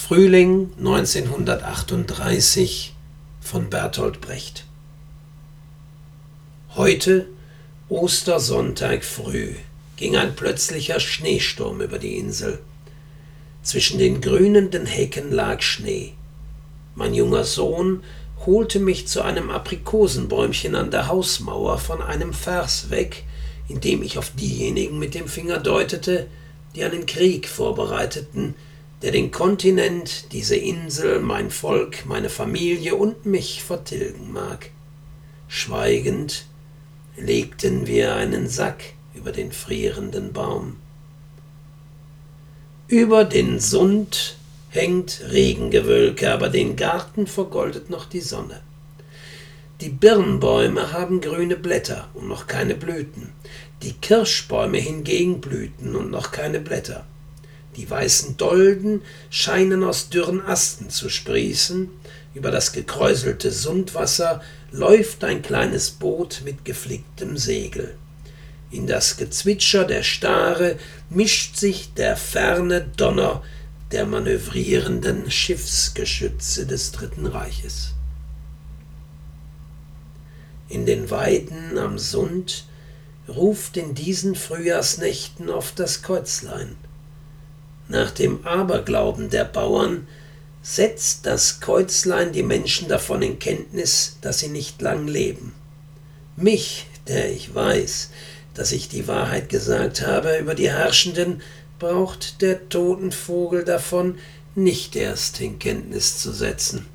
Frühling 1938 von Bertolt Brecht. Heute, Ostersonntag früh, ging ein plötzlicher Schneesturm über die Insel. Zwischen den grünenden Hecken lag Schnee. Mein junger Sohn holte mich zu einem Aprikosenbäumchen an der Hausmauer von einem Vers weg, indem ich auf diejenigen mit dem Finger deutete, die einen Krieg vorbereiteten, der den Kontinent, diese Insel, mein Volk, meine Familie und mich vertilgen mag. Schweigend legten wir einen Sack über den frierenden Baum. Über den Sund hängt Regengewölke, aber den Garten vergoldet noch die Sonne. Die Birnbäume haben grüne Blätter und noch keine Blüten. Die Kirschbäume hingegen blühten und noch keine Blätter. Die weißen Dolden scheinen aus dürren Asten zu sprießen. Über das gekräuselte Sundwasser läuft ein kleines Boot mit geflicktem Segel. In das Gezwitscher der Stare mischt sich der ferne Donner der manövrierenden Schiffsgeschütze des Dritten Reiches. In den Weiden am Sund ruft in diesen Frühjahrsnächten oft das Käuzlein. Nach dem Aberglauben der Bauern setzt das Käuzlein die Menschen davon in Kenntnis, dass sie nicht lang leben. Mich, der ich weiß, dass ich die Wahrheit gesagt habe über die Herrschenden, braucht der Totenvogel davon nicht erst in Kenntnis zu setzen.